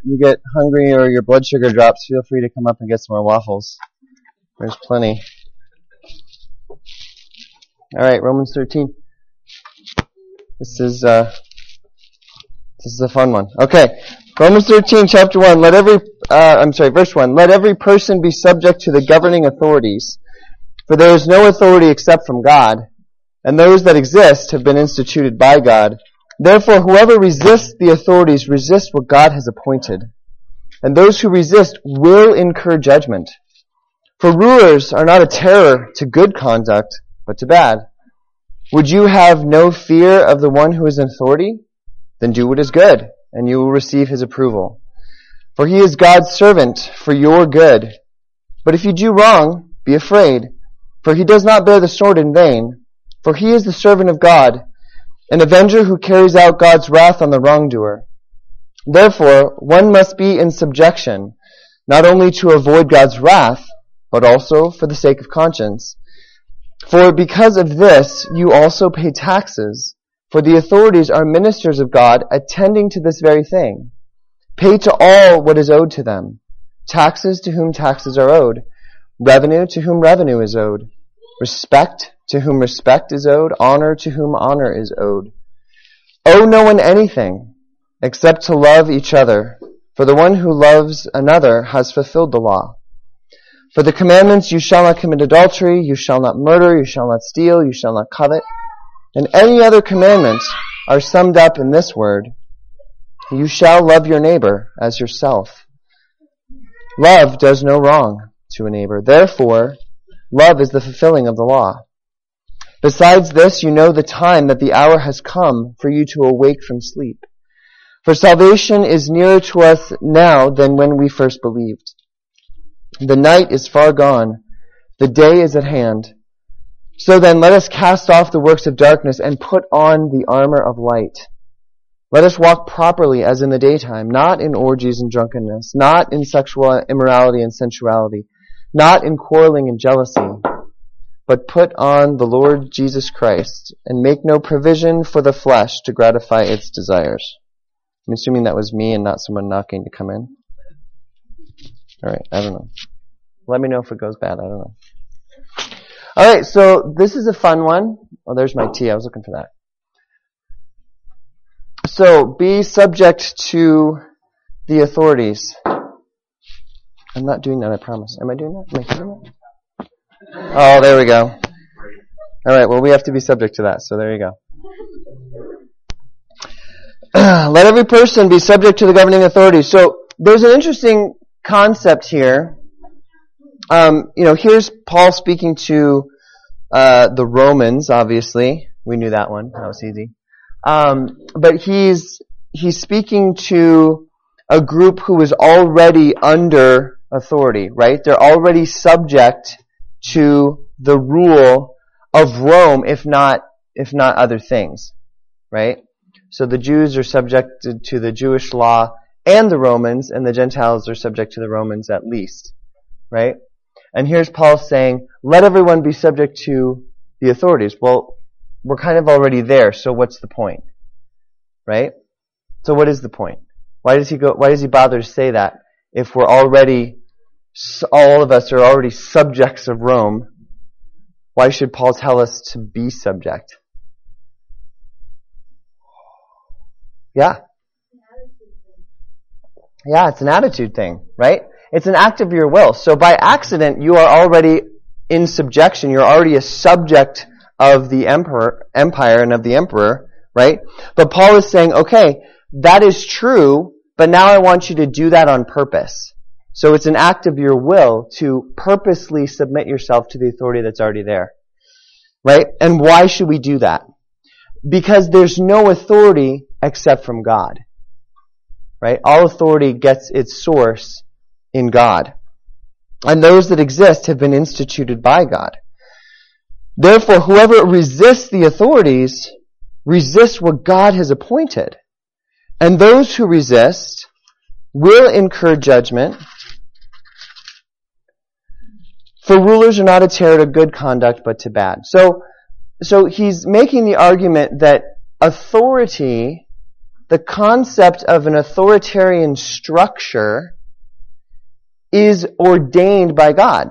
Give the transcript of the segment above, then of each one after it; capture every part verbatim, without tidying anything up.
you get hungry or your blood sugar drops, feel free to come up and get some more waffles. There's plenty. All right, Romans thirteen. This is uh, this is a fun one. Okay, Romans thirteen, chapter one. Let every uh, I'm sorry, verse one. Let every person be subject to the governing authorities, for there is no authority except from God, and those that exist have been instituted by God. Therefore, whoever resists the authorities resists what God has appointed, and those who resist will incur judgment. For rulers are not a terror to good conduct, but to bad. Would you have no fear of the one who is in authority? Then do what is good, and you will receive his approval. For he is God's servant for your good. But if you do wrong, be afraid, for he does not bear the sword in vain. For he is the servant of God, an avenger who carries out God's wrath on the wrongdoer. Therefore, one must be in subjection, not only to avoid God's wrath, but also for the sake of conscience. For because of this, you also pay taxes, for the authorities are ministers of God, attending to this very thing. Pay to all what is owed to them, taxes to whom taxes are owed, revenue to whom revenue is owed, respect to whom respect is owed, honor to whom honor is owed. Owe no one anything, except to love each other, for the one who loves another has fulfilled the law. For the commandments, you shall not commit adultery, you shall not murder, you shall not steal, you shall not covet, and any other commandments are summed up in this word: you shall love your neighbor as yourself. Love does no wrong to a neighbor. Therefore, love is the fulfilling of the law. Besides this, you know the time that the hour has come for you to awake from sleep. For salvation is nearer to us now than when we first believed. The night is far gone, the day is at hand. So then let us cast off the works of darkness and put on the armor of light. Let us walk properly as in the daytime, not in orgies and drunkenness, not in sexual immorality and sensuality, not in quarreling and jealousy, but put on the Lord Jesus Christ, and make no provision for the flesh to gratify its desires. I'm assuming that was me and not someone knocking to come in. Alright, I don't know. Let me know if it goes bad, I don't know. Alright, so this is a fun one. Oh, there's my tea, I was looking for that. So, be subject to the authorities. I'm not doing that, I promise. Am I doing that? Am I doing that? Oh, there we go. Alright, well we have to be subject to that, so there you go. Let every person be subject to the governing authorities. So, there's an interesting concept here. Um, you know, here's Paul speaking to uh, the Romans, obviously. We knew that one. That was easy. Um, but he's he's speaking to a group who is already under authority, right? They're already subject to the rule of Rome, if not if not other things, right? So the Jews are subjected to the Jewish law and the Romans, and the Gentiles are subject to the Romans at least, right? And here's Paul saying, let everyone be subject to the authorities. Well, we're kind of already there, so what's the point? Right? So what is the point? Why does he go, why does he bother to say that if we're already, all of us are already subjects of Rome? Why should Paul tell us to be subject? Yeah. Yeah, it's an attitude thing, right? It's an act of your will. So by accident, you are already in subjection. You're already a subject of the emperor, empire and of the emperor, right? But Paul is saying, okay, that is true, but now I want you to do that on purpose. So it's an act of your will to purposely submit yourself to the authority that's already there, right? And why should we do that? Because there's no authority except from God, right? All authority gets its source in God. And those that exist have been instituted by God. Therefore, whoever resists the authorities resists what God has appointed. And those who resist will incur judgment. For rulers are not a terror to good conduct, but to bad. So, so he's making the argument that authority the concept of an authoritarian structure is ordained by God.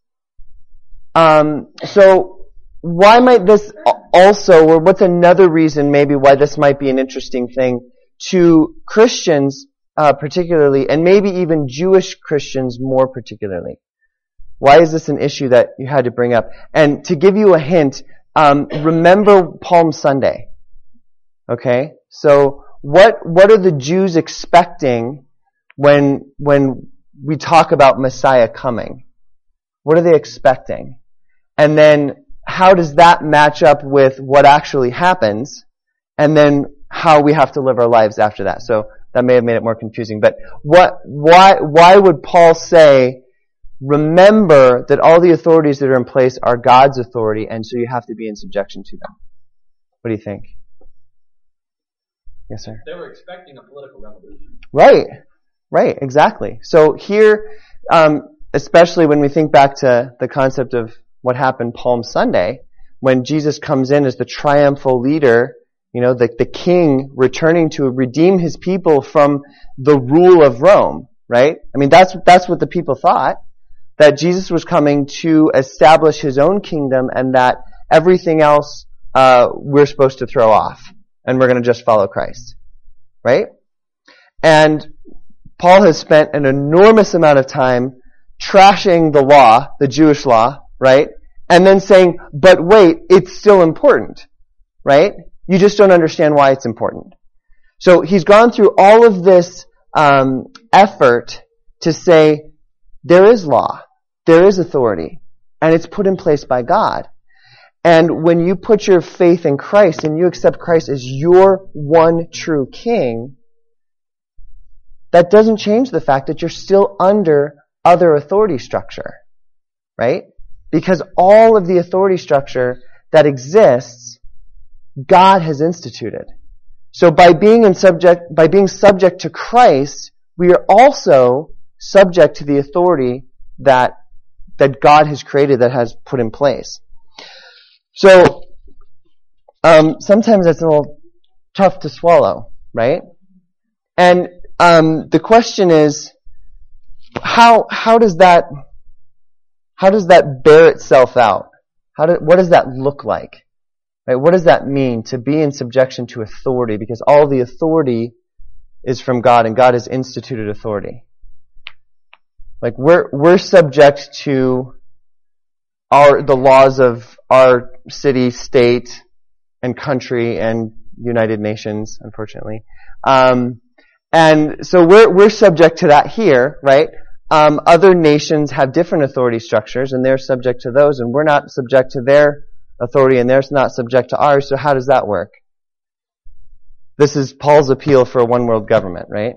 Um, so why might this also, or what's another reason maybe why this might be an interesting thing to Christians uh, particularly, and maybe even Jewish Christians more particularly? Why is this an issue that you had to bring up? And to give you a hint, um, remember Palm Sunday. Okay? So what what are the Jews expecting when when we talk about Messiah coming? What are they expecting? And then how does that match up with what actually happens? And then how we have to live our lives after that. So that may have made it more confusing. But what why why would Paul say, remember that all the authorities that are in place are God's authority, and so you have to be in subjection to them? What do you think? Yes, sir. They were expecting a political revolution. Right. Right, exactly. So here, um, especially when we think back to the concept of what happened Palm Sunday, when Jesus comes in as the triumphal leader, you know, the, the king returning to redeem his people from the rule of Rome, right? I mean, that's, that's what the people thought, that Jesus was coming to establish his own kingdom and that everything else, uh, we're supposed to throw off and we're going to just follow Christ, right? And Paul has spent an enormous amount of time trashing the law, the Jewish law, right? And then saying, but wait, it's still important, right? You just don't understand why it's important. So he's gone through all of this um, effort to say, there is law, there is authority, and it's put in place by God. And when you put your faith in Christ and you accept Christ as your one true king, that doesn't change the fact that you're still under other authority structure, right? Because all of the authority structure that exists, God has instituted. So by being in subject, by being subject to Christ, we are also subject to the authority that, that God has created, that has put in place. So, um, sometimes that's a little tough to swallow, right? And Um, the question is, how how does that how does that bear itself out? How do, what does that look like? Right? What does that mean to be in subjection to authority? Because all the authority is from God, and God has instituted authority. Like we're we're subject to our the laws of our city, state, and country, and United Nations, unfortunately. Um, And so we're we're subject to that here, right? Um, other nations have different authority structures, and they're subject to those, and we're not subject to their authority, and they're not subject to ours. So how does that work? This is Paul's appeal for a one world government, right?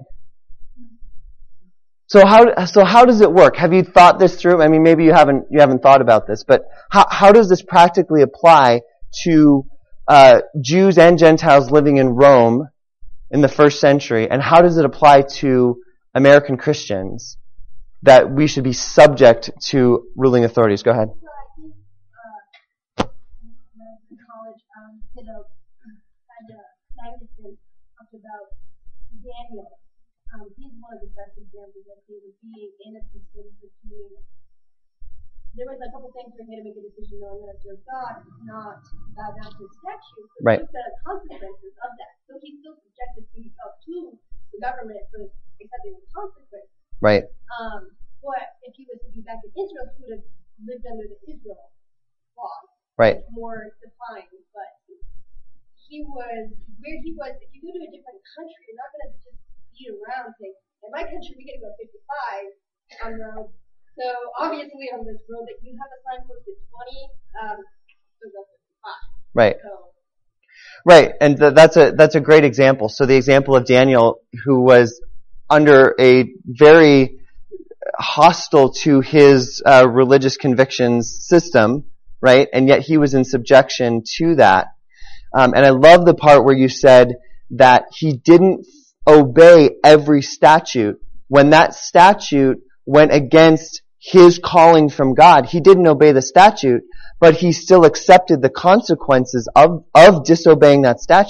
So how so how does it work? Have you thought this through? I mean, maybe you haven't you haven't thought about this, but how how does this practically apply to uh, Jews and Gentiles living in Rome in the first century, and how does it apply to American Christians that we should be subject to ruling authorities? Go ahead. So I think uh, when I was in college, um, did a had a magazine talked about Daniel. Um, he's one of the best examples of him being in a system between. There was a couple things where he had to make a decision: no, I'm going to serve God, not bow down to his statue. So Right. he took the consequences of that. So he still subjected himself to the government for accepting the consequences. Right. Um, but if he was to be back in Israel, he would have lived under the Israel law. Right. It's more defined, but he was where he was. If you go to a different country, you're not going to just beat around and say, "In my country, we get to go fifty-five on the road." So obviously, on this road that you have a sign posted twenty, um, so go fifty-five. Right. So. Right, and th- that's a that's a great example. So the example of Daniel, who was under a very hostile to his uh, religious convictions system, right, and yet he was in subjection to that. Um, and I love the part where you said that he didn't obey every statute. When that statute went against his calling from God, he didn't obey the statute, but he still accepted the consequences of, of disobeying that statute.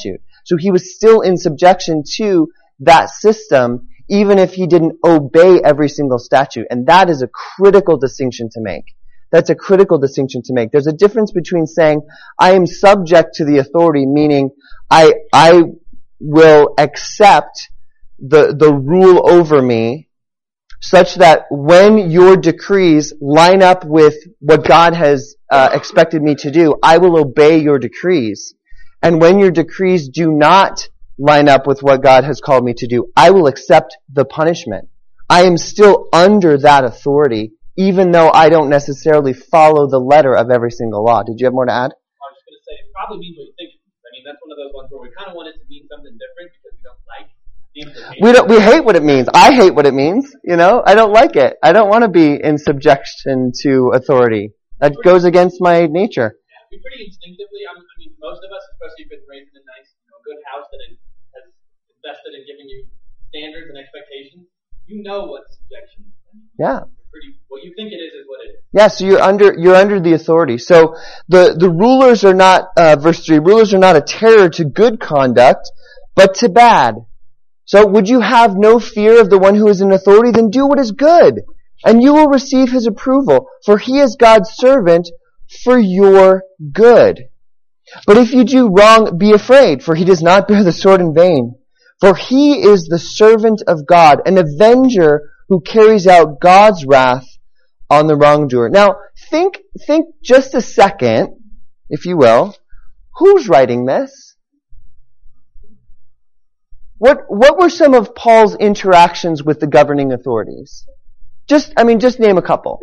So he was still in subjection to that system, even if he didn't obey every single statute. And that is a critical distinction to make. That's a critical distinction to make. There's a difference between saying, I am subject to the authority, meaning I, I will accept the, the rule over me, such that when your decrees line up with what God has uh, expected me to do, I will obey your decrees. And when your decrees do not line up with what God has called me to do, I will accept the punishment. I am still under that authority, even though I don't necessarily follow the letter of every single law. Did you have more to add? I was just going to say, it probably means what you think it means. I mean, that's one of those ones where we kind of want it to mean something different because we don't like We don't, we hate what it means. I hate what it means, you know? I don't like it. I don't want to be in subjection to authority. That goes against my nature. Yeah, we pretty instinctively, I mean, I mean, most of us, especially if you've been raised in a nice, you know, good house that has invested in giving you standards and expectations, you know what subjection is. I mean, yeah. Pretty, what you think it is is what it is. Yeah, so you're under, you're under the authority. So the, the rulers are not, uh, verse three, rulers are not a terror to good conduct, but to bad. So would you have no fear of the one who is in authority? Then do what is good, and you will receive his approval, for he is God's servant for your good. But if you do wrong, be afraid, for he does not bear the sword in vain. For he is the servant of God, an avenger who carries out God's wrath on the wrongdoer. Now, think, think just a second, if you will, who's writing this? What, what were some of Paul's interactions with the governing authorities? Just, I mean, just name a couple.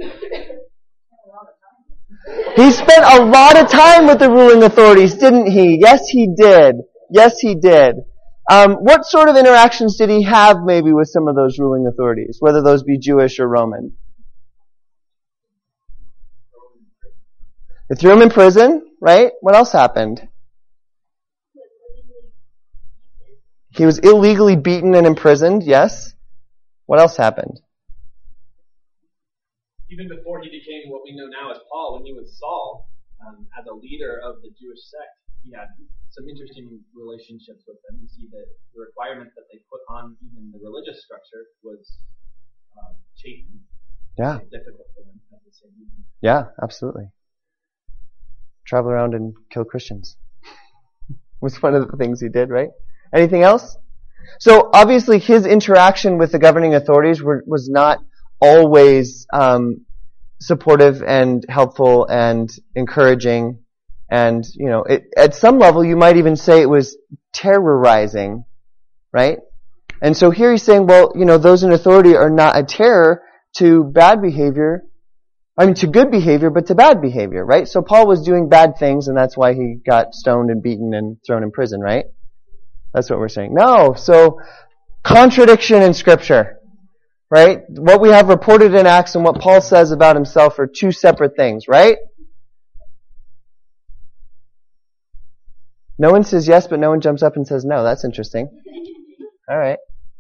He spent a lot of time with the ruling authorities, didn't he? Yes, he did. Yes, he did. Um, what sort of interactions did he have maybe with some of those ruling authorities, whether those be Jewish or Roman? They threw him in prison, right? What else happened? He was illegally beaten and imprisoned, yes. What else happened? Even before he became what we know now as Paul, when he was Saul, um, as a leader of the Jewish sect, he had some interesting relationships with them. You see that the requirements that they put on even the religious structure was uh, chastened. Yeah. Difficult for them at the same time. Yeah, absolutely. Travel around and kill Christians was one of the things he did, right? Anything else? So obviously his interaction with the governing authorities were, was not always um, supportive and helpful and encouraging. And, you know, it, at some level you might even say it was terrorizing, right? And so here he's saying, well, you know, those in authority are not a terror to bad behavior, I mean to good behavior, but to bad behavior, right? So Paul was doing bad things and that's why he got stoned and beaten and thrown in prison, right? That's what we're saying. No, so contradiction in Scripture, right? What we have reported in Acts and what Paul says about himself are two separate things, right? No one says yes, but no one jumps up and says no. That's interesting. All right.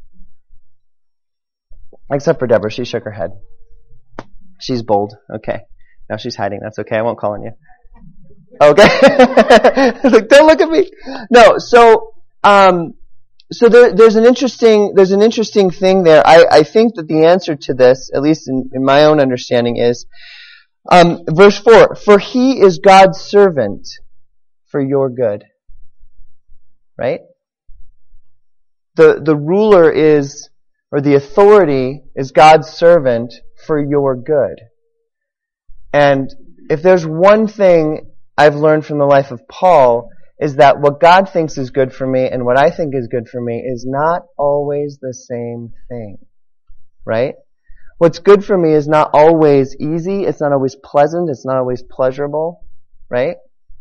Except for Deborah. She shook her head. She's bold. Okay. Now she's hiding. That's okay. I won't call on you. Okay. I was like, don't look at me. No, so, um, so there, there's an interesting, there's an interesting thing there. I, I think that the answer to this, at least in, in my own understanding, is, um, verse four, for he is God's servant for your good. Right? The, the ruler is, or the authority is God's servant for your good. And if there's one thing I've learned from the life of Paul, is that what God thinks is good for me and what I think is good for me is not always the same thing. Right? What's good for me is not always easy, it's not always pleasant, it's not always pleasurable. Right?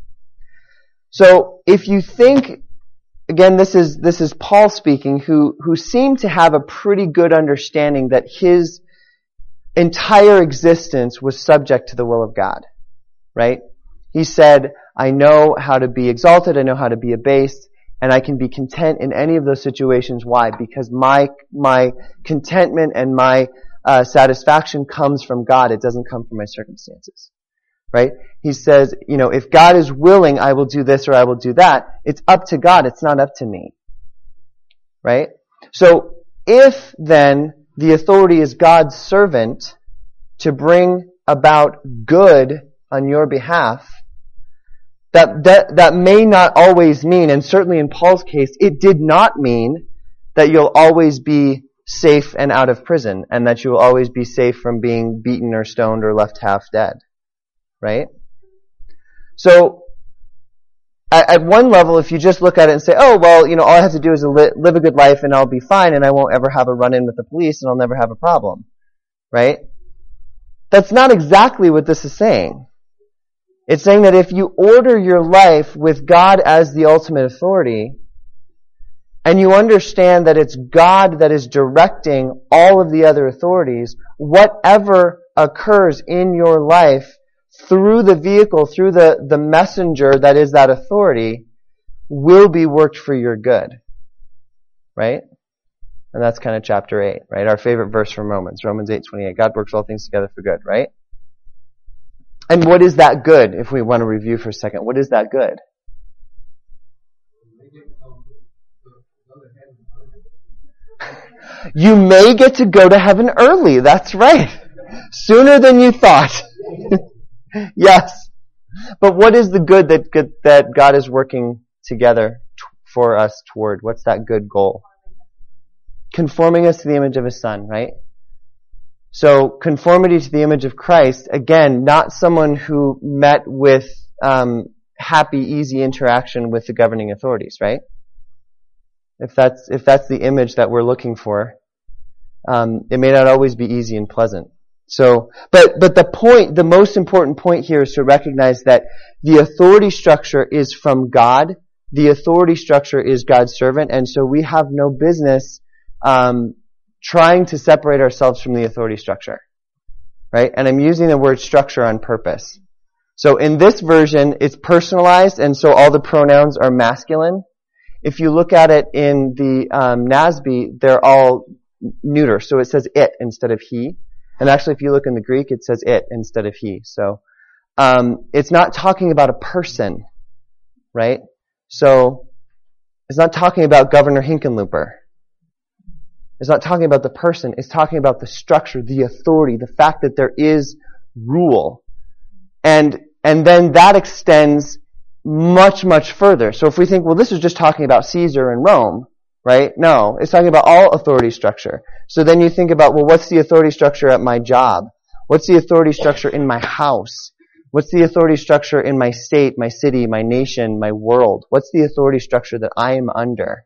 So, if you think, again, this is, this is Paul speaking, who, who seemed to have a pretty good understanding that his entire existence was subject to the will of God. Right? He said, I know how to be exalted, I know how to be abased, and I can be content in any of those situations. Why? Because my, my contentment and my uh, satisfaction comes from God. It doesn't come from my circumstances. right? He says, you know, if God is willing, I will do this or I will do that. It's up to God. It's not up to me. Right? So, if then the authority is God's servant to bring about good on your behalf, that, that, that may not always mean, and certainly in Paul's case, it did not mean that you'll always be safe and out of prison, and that you will always be safe from being beaten or stoned or left half dead. Right? So, at, at one level, if you just look at it and say, oh, well, you know, all I have to do is li- live a good life and I'll be fine and I won't ever have a run-in with the police and I'll never have a problem. Right? That's not exactly what this is saying. It's saying that if you order your life with God as the ultimate authority, and you understand that it's God that is directing all of the other authorities, whatever occurs in your life through the vehicle, through the, the messenger that is that authority, will be worked for your good. Right? And that's kind of chapter eight, right? Our favorite verse from Romans, Romans eight twenty-eight. God works all things together for good, right? And what is that good, if we want to review for a second? What is that good? You may get to go to heaven early. That's right. Sooner than you thought. Yes. But what is the good that good, that God is working together t- for us toward? What's that good goal? Conforming us to the image of His Son, right? So, conformity to the image of Christ, again, not someone who met with um, happy, easy interaction with the governing authorities, right? If that's if that's the image that we're looking for, um, it may not always be easy and pleasant. So, but but the point, the most important point here is to recognize that the authority structure is from God. The authority structure is God's servant, and so we have no business um, trying to separate ourselves from the authority structure, right? And I'm using the word structure on purpose. So in this version, it's personalized, and so all the pronouns are masculine. If you look at it in the um, N A S B, they're all neuter, so it says it instead of he. And actually, if you look in the Greek, it says it instead of he. So um, it's not talking about a person, right? So it's not talking about Governor Hickenlooper. It's not talking about the person. It's talking about the structure, the authority, the fact that there is rule. And and then that extends much, much further. So if we think, well, this is just talking about Caesar and Rome, right? No, it's talking about all authority structure. So then you think about, well, what's the authority structure at my job? What's the authority structure in my house? What's the authority structure in my state, my city, my nation, my world? What's the authority structure that I am under?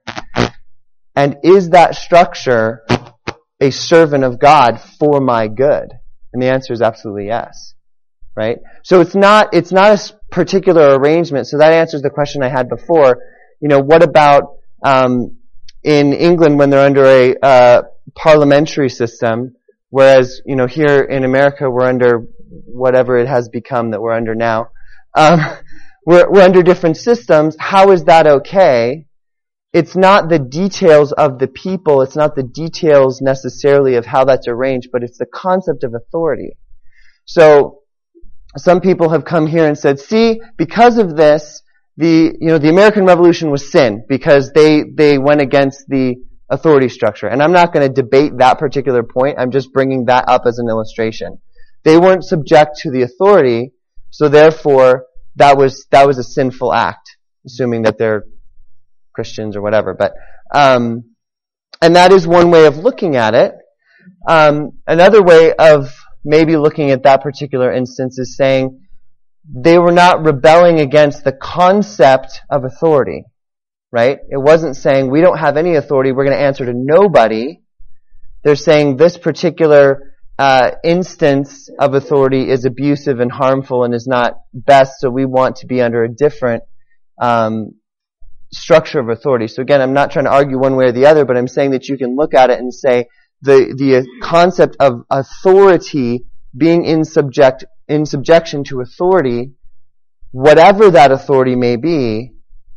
And is that structure a servant of God for my good? And the answer is absolutely yes. Right? So it's not, it's not a particular arrangement. So that answers the question I had before. You know, what about, um, in England when they're under a, uh, parliamentary system, whereas, you know, here in America we're under whatever it has become that we're under now. Um, we're, we're under different systems. How is that okay? It's not the details of the people, it's not the details necessarily of how that's arranged, but it's the concept of authority. So, some people have come here and said, see, because of this, the, you know, the American Revolution was sin, because they, they went against the authority structure. And I'm not going to debate that particular point, I'm just bringing that up as an illustration. They weren't subject to the authority, so therefore, that was, that was a sinful act, assuming that they're Christians or whatever. But, um, and that is one way of looking at it. Um, another way of maybe looking at that particular instance is saying they were not rebelling against the concept of authority, right? It wasn't saying we don't have any authority, we're going to answer to nobody. They're saying this particular uh, instance of authority is abusive and harmful and is not best, so we want to be under a different um, structure of authority. So again, I'm not trying to argue one way or the other, but I'm saying that you can look at it and say the the concept of authority being in subject in subjection to authority, whatever that authority may be,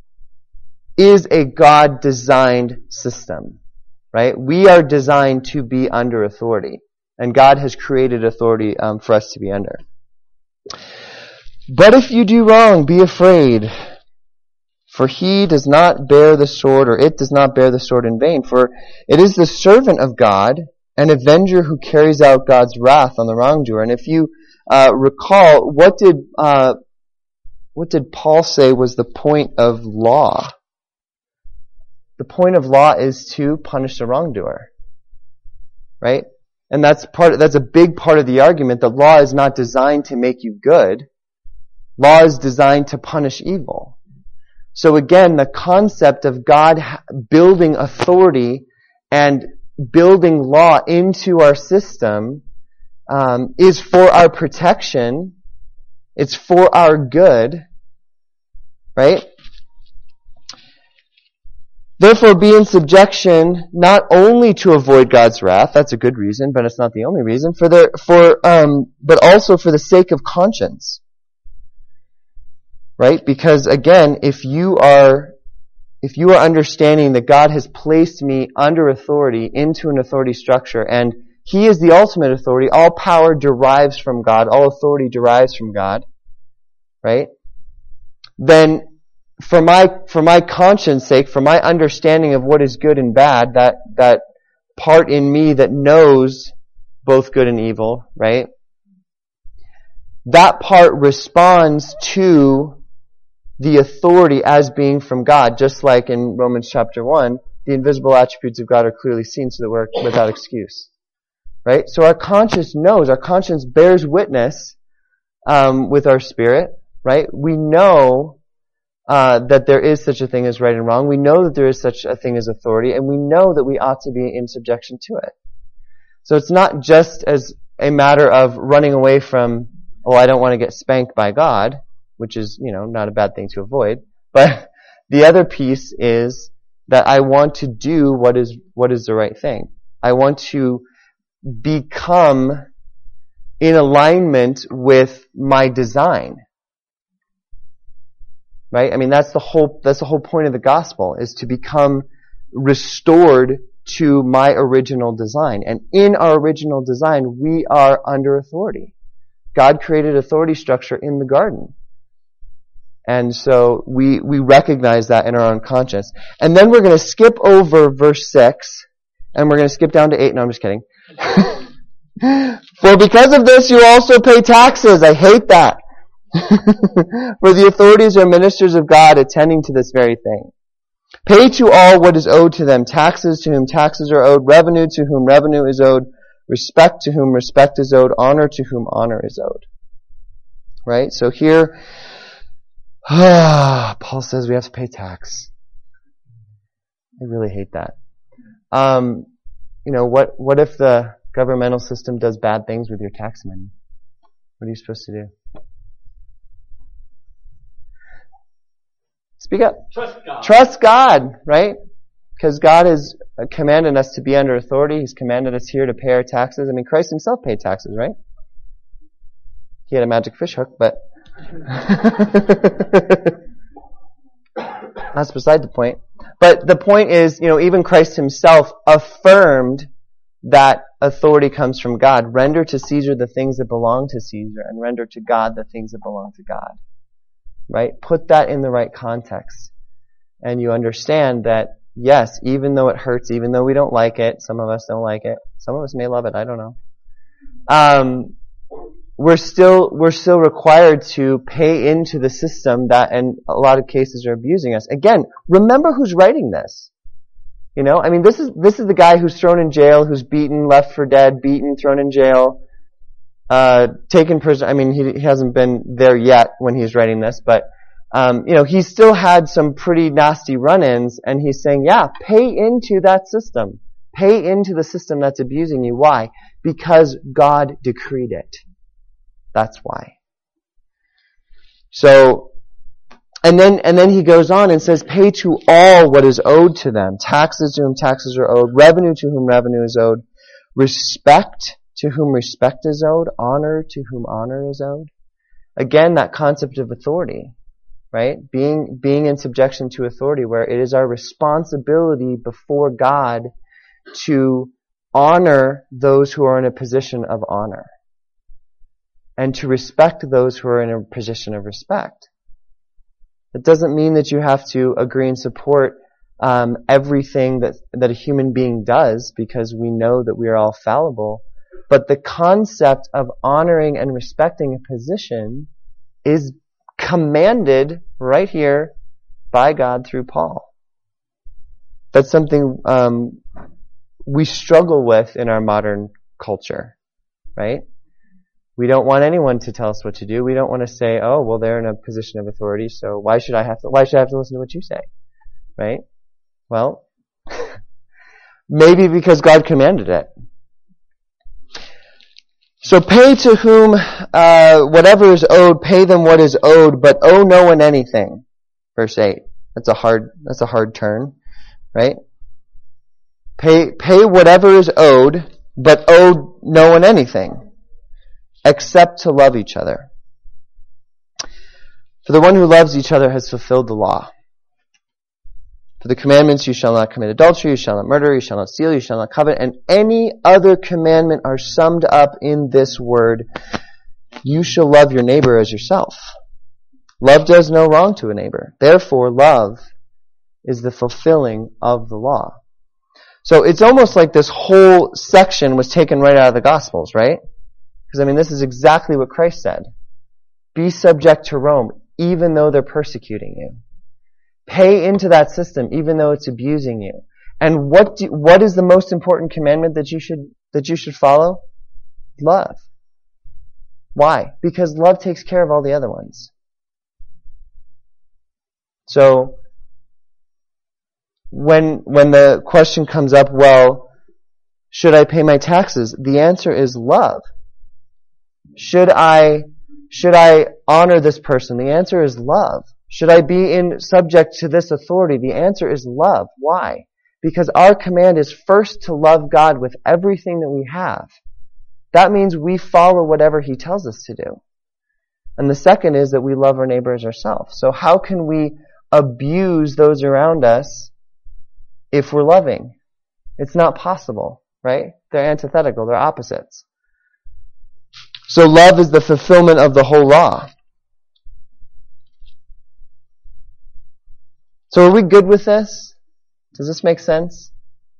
is a God-designed system, right? We are designed to be under authority, and God has created authority um, for us to be under. But if you do wrong, be afraid, for he does not bear the sword, or it does not bear the sword in vain, for it is the servant of God, an avenger who carries out God's wrath on the wrongdoer. And if you uh, recall, what did uh, what did Paul say was the point of law? The point of law is to punish the wrongdoer, right? And that's part. That's a big part of the argument that law is not designed to make you good. Law is designed to punish evil. So again, the concept of God building authority and building law into our system um, is for our protection. It's for our good, right? Therefore, be in subjection not only to avoid God's wrath. That's a good reason, but it's not the only reason. For the for um, but also for the sake of conscience. Right? Because again, if you are, if you are understanding that God has placed me under authority into an authority structure, and He is the ultimate authority, all power derives from God, all authority derives from God, right? Then, for my, for my conscience sake, for my understanding of what is good and bad, that, that part in me that knows both good and evil, right? That part responds to the authority as being from God, just like in Romans chapter one, the invisible attributes of God are clearly seen so that we're without excuse. Right? So our conscience knows, our conscience bears witness um, with our spirit, right? We know uh, that there is such a thing as right and wrong. We know that there is such a thing as authority, and we know that we ought to be in subjection to it. So it's not just as a matter of running away from, oh, I don't want to get spanked by God, which is, you know, not a bad thing to avoid. But the other piece is that I want to do what is what is the right thing. I want to become in alignment with my design. Right? I mean, that's the whole that's the whole point of the gospel, is to become restored to my original design. And in our original design, we are under authority. God created authority structure in the garden. And so we, we recognize that in our own conscience. And then we're going to skip over verse six, and we're going to skip down to eight. No, I'm just kidding. For because of this you also pay taxes. I hate that. For the authorities are ministers of God, attending to this very thing. Pay to all what is owed to them, taxes to whom taxes are owed, revenue to whom revenue is owed, respect to whom respect is owed, honor to whom honor is owed. Right? So here, Paul says we have to pay tax. I really hate that. Um, you know, what, what if the governmental system does bad things with your tax money? What are you supposed to do? Speak up. Trust God. Trust God, right? Because God has commanded us to be under authority. He's commanded us here to pay our taxes. I mean, Christ himself paid taxes, right? He had a magic fish hook, but that's beside the point. But the point is, you know, even Christ himself affirmed that authority comes from God. Render to Caesar the things that belong to Caesar, and render to God the things that belong to God. Right? Put that in the right context. And you understand that, yes, even though it hurts, even though we don't like it, some of us don't like it, some of us may love it, I don't know. Um, we're still, we're still required to pay into the system that in a lot of cases are abusing us. Again, remember who's writing this. You know, I mean, this is, this is the guy who's thrown in jail, who's beaten, left for dead, beaten, thrown in jail, uh, taken prison. I mean, he, he hasn't been there yet when he's writing this, but, um, you know, he's still had some pretty nasty run-ins, and he's saying, yeah, pay into that system. Pay into the system that's abusing you. Why? Because God decreed it. That's why. So, and then, and then he goes on and says, pay to all what is owed to them. Taxes to whom taxes are owed. Revenue to whom revenue is owed. Respect to whom respect is owed. Honor to whom honor is owed. Again, that concept of authority, right? Being, being in subjection to authority, where it is our responsibility before God to honor those who are in a position of honor. and to respect those who are in a position of respect. It doesn't mean that you have to agree and support um, everything that that a human being does, because we know that we are all fallible. But the concept of honoring and respecting a position is commanded right here by God through Paul. That's something um, we struggle with in our modern culture, right? We don't want anyone to tell us what to do. We don't want to say, "Oh, well, they're in a position of authority, so why should I have to? Why should I have to listen to what you say?" Right? Well, maybe because God commanded it. So pay to whom uh, whatever is owed, pay them what is owed, but owe no one anything. Verse eight. That's a hard. That's a hard turn, right? Pay pay whatever is owed, but owe no one anything, except to love each other. For the one who loves each other has fulfilled the law. For the commandments, you shall not commit adultery, you shall not murder, you shall not steal, you shall not covet, and any other commandment are summed up in this word: you shall love your neighbor as yourself. Love does no wrong to a neighbor. Therefore, love is the fulfilling of the law. So it's almost like this whole section was taken right out of the Gospels, right? Because, I mean, this is exactly what Christ said. Be subject to Rome, even though they're persecuting you. Pay into that system, even though it's abusing you. And what do, what is the most important commandment that you should that you should follow? Love. Why? Because love takes care of all the other ones. So, when when the question comes up, well, should I pay my taxes? The answer is love. Should I should I honor this person? The answer is love. Should I be in subject to this authority? The answer is love. Why? Because our command is first to love God with everything that we have. That means we follow whatever He tells us to do. And the second is that we love our neighbor as ourselves. So how can we abuse those around us if we're loving? It's not possible, right? They're antithetical. They're opposites. So love is the fulfillment of the whole law. So are we good with this? Does this make sense?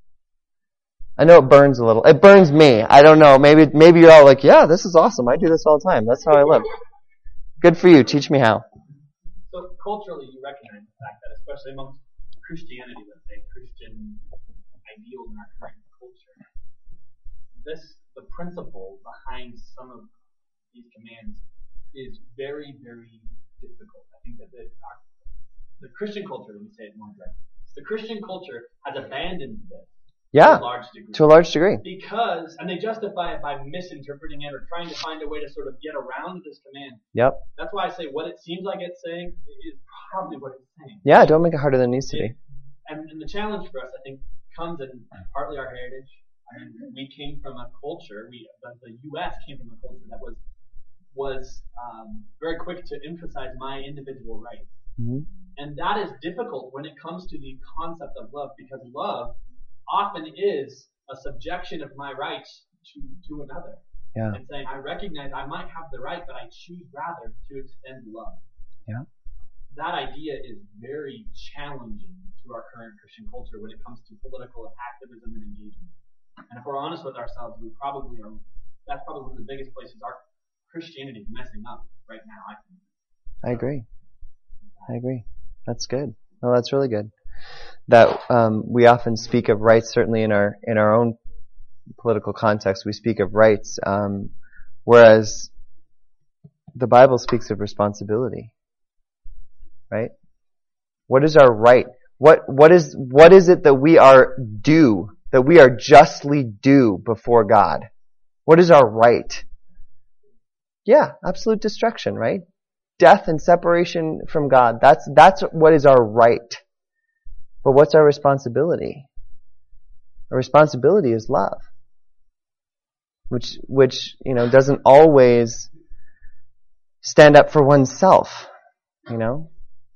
I know it burns a little. It burns me. I don't know. Maybe maybe you're all like, yeah, this is awesome. I do this all the time. That's how I live. Good for you. Teach me how. So culturally, you recognize the fact that, especially amongst Christianity, let's say, Christian ideals in our current culture, this, the principle behind some of these commands is very, very difficult. I think that the, our, the Christian culture, let me say it more directly, the Christian culture has abandoned this. Yeah, to a large degree. To a large degree. Because, and they justify it by misinterpreting it or trying to find a way to sort of get around this command. Yep. That's why I say what it seems like it's saying is probably what it's saying. Yeah, don't make it harder than it needs to be. And, and the challenge for us, I think, comes in partly our heritage. I mean, we came from a culture, we the, the U S came from a culture that was was um, very quick to emphasize my individual right. Mm-hmm. And that is difficult when it comes to the concept of love, because love often is a subjection of my rights to, to another. Yeah. And saying, I recognize I might have the right, but I choose rather to extend love. Yeah. That idea is very challenging to our current Christian culture when it comes to political activism and engagement. And if we're honest with ourselves, we probably are, that's probably one of the biggest places our Christianity is messing up right now, I think. I agree. I agree. That's good. Well, that's really good. That um, we often speak of rights, certainly in our in our own political context, we speak of rights, um, whereas the Bible speaks of responsibility. Right? What is our right? What what is what is it that we are due, that we are justly due before God? What is our right? Yeah, absolute destruction, right? Death and separation from God. That's that's what is our right. But what's our responsibility? Our responsibility is love, which which you know doesn't always stand up for oneself, you know.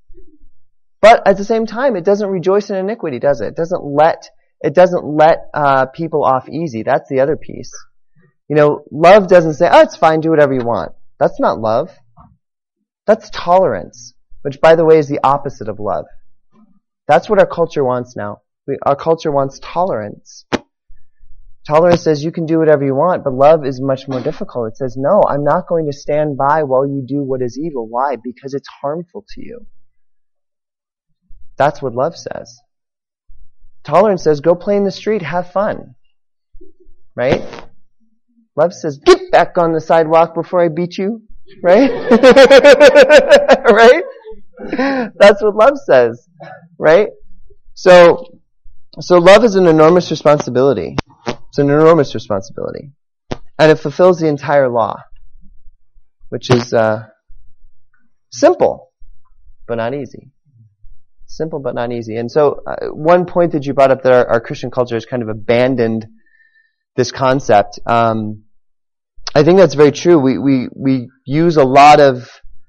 But at the same time, it doesn't rejoice in iniquity, does it? It doesn't let it doesn't let uh, people off easy. That's the other piece. You know, love doesn't say, "Oh, it's fine, do whatever you want." That's not love. That's tolerance, which, by the way, is the opposite of love. That's what our culture wants now. We, our culture wants tolerance. Tolerance says you can do whatever you want, but love is much more difficult. It says, no, I'm not going to stand by while you do what is evil. Why? Because it's harmful to you. That's what love says. Tolerance says, go play in the street, have fun. Right? Love says, get back on the sidewalk before I beat you. Right? Right? That's what love says. Right? So, so love is an enormous responsibility. It's an enormous responsibility. And it fulfills the entire law, which is uh, simple, but not easy. Simple, but not easy. And so uh, one point that you brought up that our, our Christian culture has kind of abandoned this concept. Um, I think that's very true. We, we, we use a lot of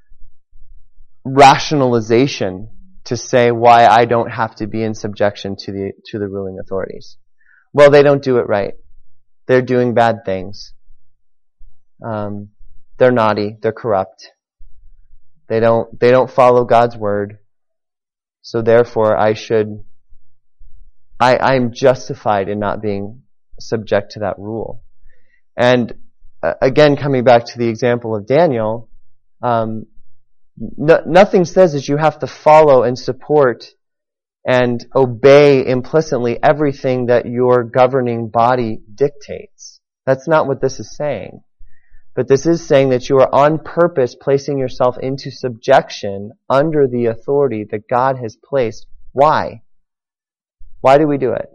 rationalization to say why I don't have to be in subjection to the, to the ruling authorities. Well, they don't do it right. They're doing bad things. Um, they're naughty. They're corrupt. They don't, they don't follow God's word. So therefore I should, I, I'm justified in not being subject to that rule. And uh, again, coming back to the example of Daniel, um, no, nothing says that you have to follow and support and obey implicitly everything that your governing body dictates. That's not what this is saying. But this is saying that you are on purpose placing yourself into subjection under the authority that God has placed. Why? Why do we do it?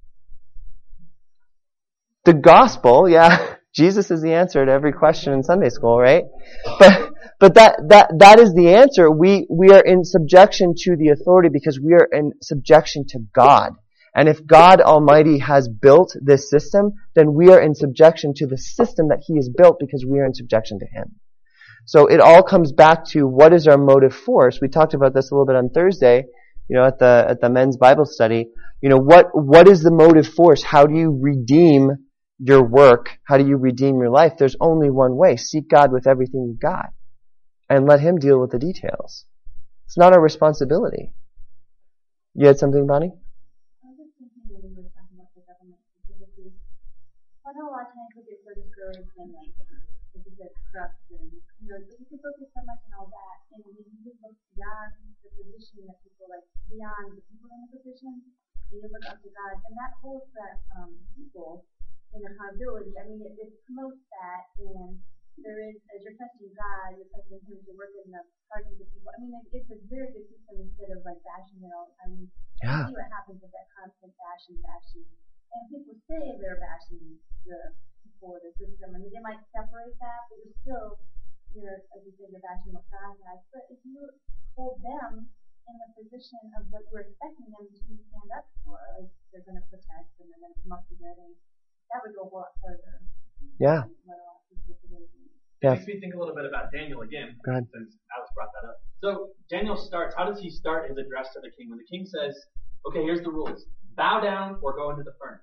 The gospel, yeah, Jesus is the answer to every question in Sunday school, right? But but that that that is the answer. We we are in subjection to the authority because we are in subjection to God. And if God Almighty has built this system, then we are in subjection to the system that He has built because we are in subjection to Him. So it all comes back to what is our motive force. We talked about this a little bit on Thursday, you know, at the at the men's Bible study. You know, what what is the motive force? How do you redeem your work? How do you redeem your life? There's only one way. Seek God with everything you've got. And let Him deal with the details. It's not our responsibility. You had something, Bonnie? I know a lot of times we get so discouraged and like, if you said corruption, you know, you can focus so much on all that, and when you just look beyond the position that people like, beyond the people in the position, and you look up to God, then that holds that um, people in accountability. I mean, it, it promotes that, and there is, as you're trusting God, you're trusting Him to work in the hearts of the people. I mean, it, it's a very good system instead of like bashing it all the time. I mean, Yeah. you see what happens with that constant bashing, bashing. And people say they're bashing the people or the system. I mean, they might separate that, but you're still, you're, as you say, you're bashing what God has. But if you hold them in the position of what you're expecting them to stand up for, like they're going to protect and they're going to come up together, that would go a lot further. Yeah. What a lot of people today do. Yeah. Makes me think a little bit about Daniel again, Go ahead. since Alex brought that up. So Daniel starts, how does he start his address to the king? When the king says, okay, here's the rules. Bow down or go into the furnace.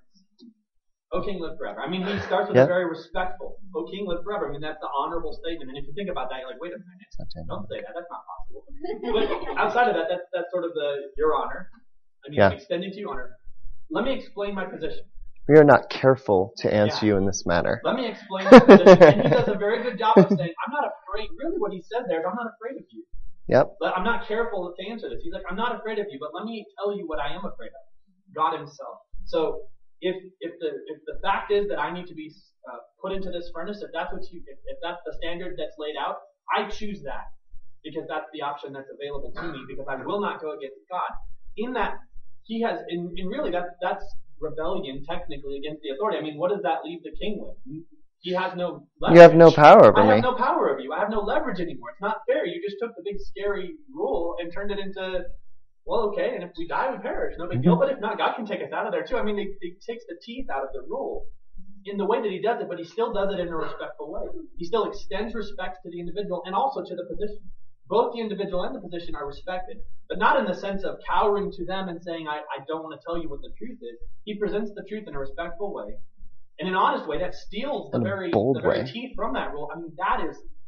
O king, live forever. I mean, he starts with Yep. a very respectful, O king, live forever. I mean, that's the honorable statement. And if you think about that, you're like, wait a minute. Don't say that. That's not possible. But outside of that, that's, that's sort of the, your honor. I mean, Yeah. extending to you honor. Let me explain my position. We are not careful to answer Yeah. you in this manner. Let me explain my position. And he does a very good job of saying, I'm not afraid. Really what he said there is, I'm not afraid of you. Yep. But I'm not careful to answer this. He's like, I'm not afraid of you, but let me tell you what I am afraid of. God Himself. So if if the if the fact is that I need to be uh, put into this furnace, if that's what you if, if that's the standard that's laid out, I choose that because that's the option that's available to me because I will not go against God. In that He has in, in really that that's rebellion technically against the authority. I mean, what does that leave the king with? He has no leverage. You have no power over I have me. no power over you. I have no leverage anymore. It's not fair. You just took the big scary rule and turned it into, well, okay, and if we die, we perish. No big deal. But if not, God can take us out of there too. I mean, He, he takes the teeth out of the rule in the way that He does it, but He still does it in a respectful way. He still extends respect to the individual and also to the position. Both the individual and the position are respected, but not in the sense of cowering to them and saying, I, I don't want to tell you what the truth is. He presents the truth in a respectful way. In an honest way that steals the In a very bold the very way. teeth from that rule. I mean, that is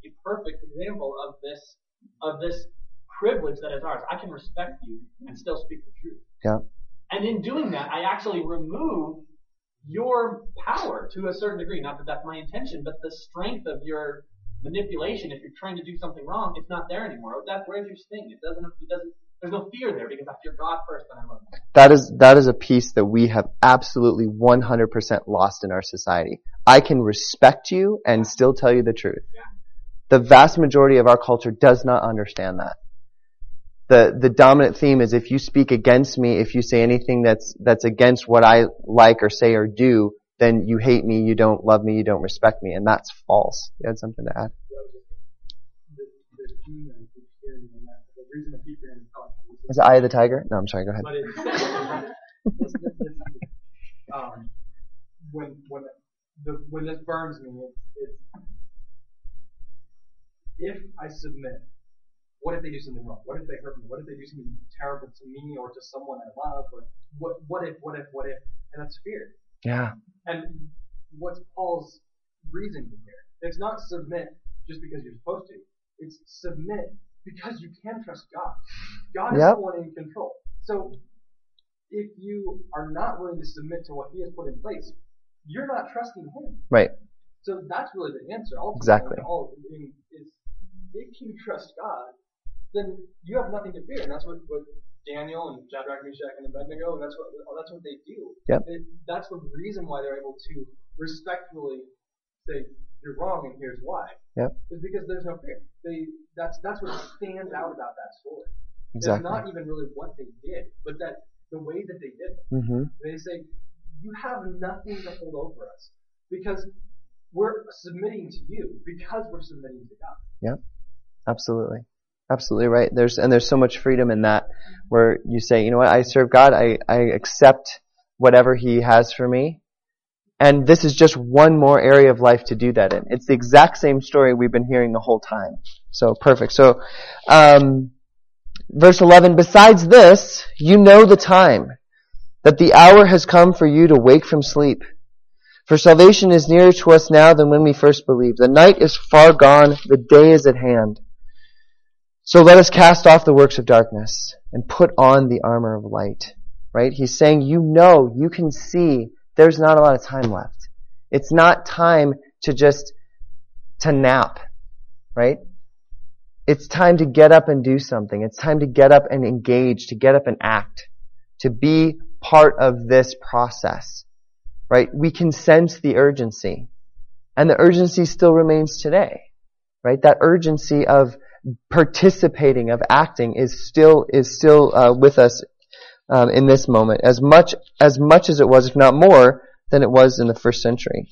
a perfect example of this of this privilege that is ours. I can respect you and still speak the truth. Yeah. And in doing that, I actually remove your power to a certain degree. Not that that's my intention, but the strength of your manipulation. If you're trying to do something wrong, it's not there anymore. That's where's your sting? It doesn't. It doesn't. There's no fear there because if you're God first, then I love you. That is that is a piece that we have absolutely one hundred percent lost in our society. I can respect you and still tell you the truth. Yeah. The vast majority of our culture does not understand that. The the dominant theme is if you speak against me, if you say anything that's that's against what I like or say or do, then you hate me, you don't love me, you don't respect me, and that's false. You had something to add? The reason I keep hearing talk is it Eye of the Tiger? No, I'm sorry, go ahead. But it's, this, this, this, um, when when the when this burns me, it's, it's if I submit, what if they do something wrong? What if they hurt me? What if they do something terrible to me or to someone I love? Or what what if what if what if? And that's fear. Yeah. And what's Paul's reasoning here? It's not submit just because you're supposed to. It's submit because you can trust God. God is Yep. the one in control. So if you are not willing to submit to what He has put in place, you're not trusting Him. Right. So that's really the answer. Ultimately, Exactly. All I mean, is if you trust God, then you have nothing to fear, and that's what, what Daniel and Shadrach, Meshach, and Abednego, and that's what that's what they do. Yep. It, that's the reason why they're able to respectfully say you're wrong, and here's why. Yep. Is because there's no fear. They that's that's what stands out about that story. Exactly. It's not even really what they did, but that the way that they did it. Mm-hmm. They say you have nothing to hold over us because we're submitting to you because we're submitting to God. Yep. Absolutely. Absolutely right. There's and there's so much freedom in that where you say, you know what, I serve God, I, I accept whatever He has for me. And this is just one more area of life to do that in. It's the exact same story we've been hearing the whole time. So perfect. So um verse eleven, besides this, you know the time, that the hour has come for you to wake from sleep. For salvation is nearer to us now than when we first believed. The night is far gone, the day is at hand. So let us cast off the works of darkness and put on the armor of light. Right? He's saying, you know, you can see there's not a lot of time left. It's not time to just, to nap. Right? It's time to get up and do something. It's time to get up and engage, to get up and act, to be part of this process. Right? We can sense the urgency. And the urgency still remains today. Right? That urgency of participating, of acting is still, is still uh, with us um, in this moment. As much, as much as it was, if not more, than it was in the first century.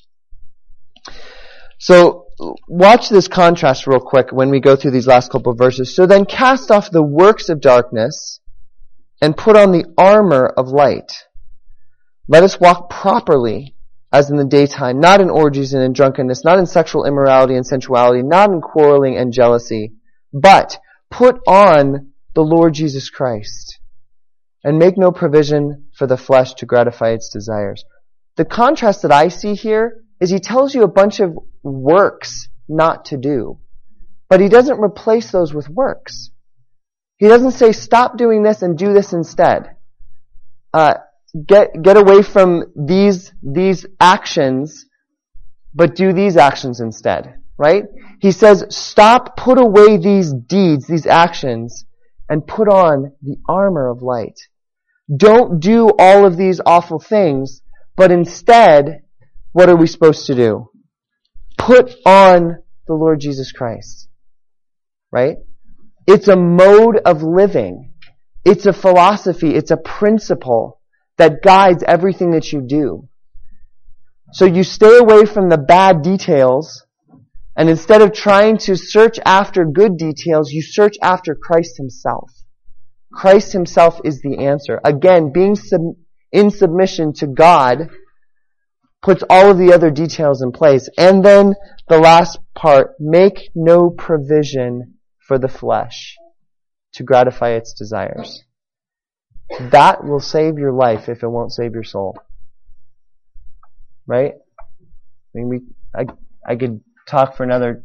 So, watch this contrast real quick when we go through these last couple of verses. So then cast off the works of darkness and put on the armor of light. Let us walk properly as in the daytime, not in orgies and in drunkenness, not in sexual immorality and sensuality, not in quarreling and jealousy, but put on the Lord Jesus Christ and make no provision for the flesh to gratify its desires. The contrast that I see here is he tells you a bunch of works not to do, but he doesn't replace those with works. He doesn't say stop doing this and do this instead. Uh, get get away from these these actions, but do these actions instead. Right? He says stop, put away these deeds, these actions, and put on the armor of light. Don't do all of these awful things, but instead, what are we supposed to do? Put on the Lord Jesus Christ. Right? It's a mode of living. It's a philosophy. It's a principle that guides everything that you do. So you stay away from the bad details, and instead of trying to search after good details, you search after Christ Himself. Christ Himself is the answer. Again, being sub- in submission to God puts all of the other details in place. And then the last part, make no provision for the flesh to gratify its desires. That will save your life if it won't save your soul. Right? I mean, we, I, I could talk for another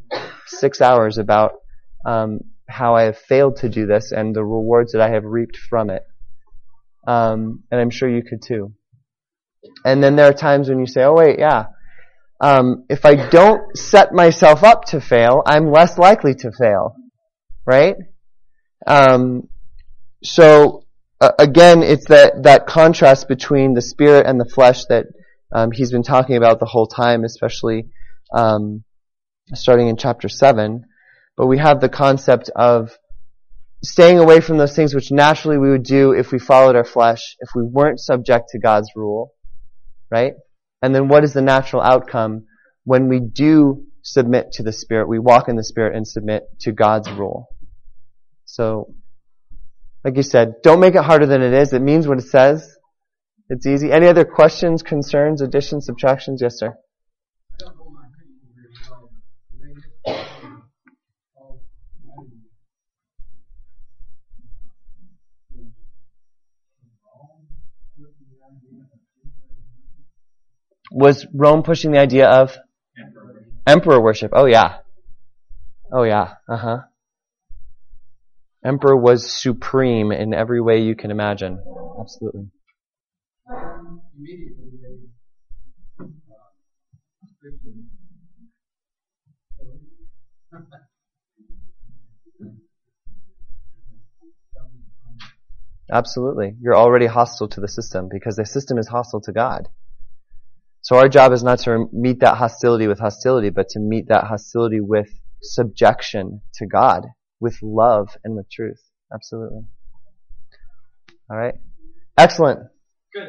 six hours about um, how I have failed to do this and the rewards that I have reaped from it. Um, and I'm sure you could too. And then there are times when you say, oh wait, yeah, um, if I don't set myself up to fail, I'm less likely to fail. Right? Um, so, uh, again, it's that, that contrast between the spirit and the flesh that um, he's been talking about the whole time, especially um, starting in chapter seven. But we have the concept of staying away from those things which naturally we would do if we followed our flesh, if we weren't subject to God's rule, right? And then what is the natural outcome when we do submit to the Spirit, we walk in the Spirit and submit to God's rule? So, like you said, don't make it harder than it is. It means what it says. It's easy. Any other questions, concerns, additions, subtractions? Yes, sir. Was Rome pushing the idea of emperor, emperor worship? Oh yeah. Oh yeah. Uh-huh. Emperor was supreme in every way you can imagine. Absolutely. Absolutely. You're already hostile to the system because the system is hostile to God. So our job is not to meet that hostility with hostility, but to meet that hostility with subjection to God, with love and with truth. Absolutely. All right. Excellent. Good.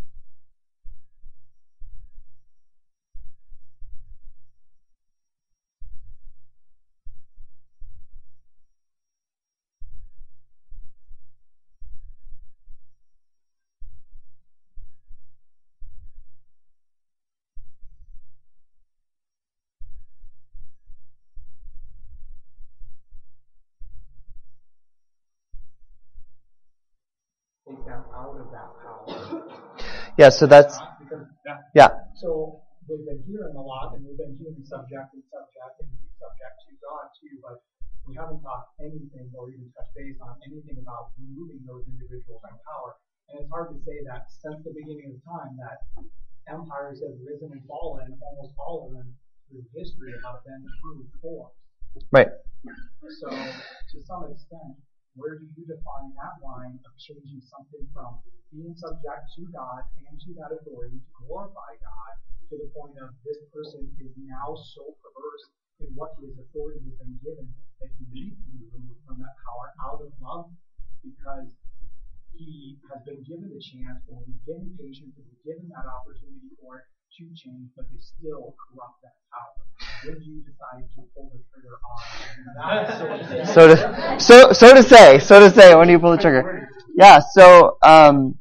Take them out of that power. Yeah, so that's, Because, yeah. So we've been hearing a lot, and we've been hearing subject and subject and be subject to God too, but we haven't talked anything or even touched base on anything about removing those individuals from power. And it's hard to say that since the beginning of time that empires have risen and fallen, almost all of them through history have been through forms. Right. So to some extent, where do you define that line of changing something from being subject to God and to that authority to glorify God to the point of this person is now so perverse in what his authority has been given that he needs to be removed from that power out of love because he has been given the chance or we've given patience and we've given that opportunity for it to change, but they still corrupt that power. When do you decide to pull the trigger on that? So to, so, so to say, so to say, when do you pull the trigger? Yeah, so, um,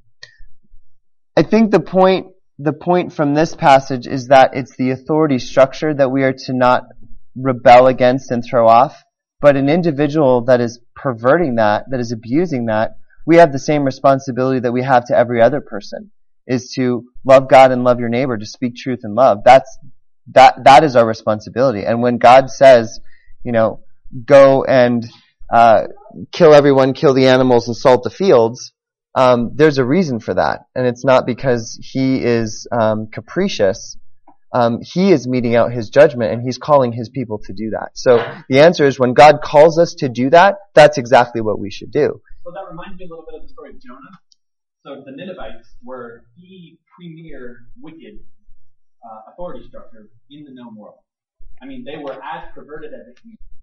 I think the point, the point from this passage is that it's the authority structure that we are to not rebel against and throw off, but an individual that is perverting that, that is abusing that, we have the same responsibility that we have to every other person, is to love God and love your neighbor, to speak truth in love. That's, that, that is our responsibility. And when God says, you know, go and, uh, kill everyone, kill the animals, and salt the fields, um, there's a reason for that. And it's not because he is, um, capricious. Um, he is meting out his judgment and he's calling his people to do that. So the answer is when God calls us to do that, that's exactly what we should do. So that reminds me a little bit of the story of Jonah. So the Ninevites were the premier wicked uh, authority structure in the known world. I mean, they were as perverted as it can be.